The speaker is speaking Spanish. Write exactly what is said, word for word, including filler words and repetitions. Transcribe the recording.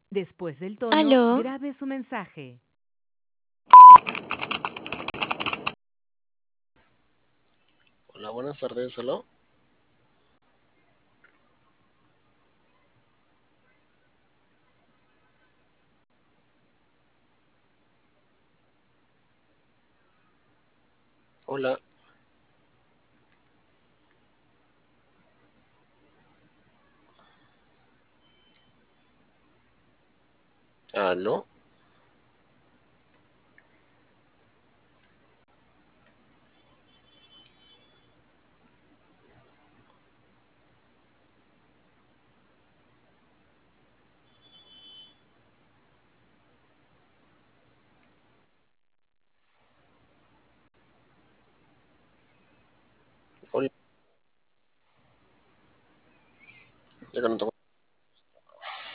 Después del tono, Aló, grabe su mensaje. Hola, buenas tardes, ¿aló? Hola, ¿aló? Hola, ya que no tengo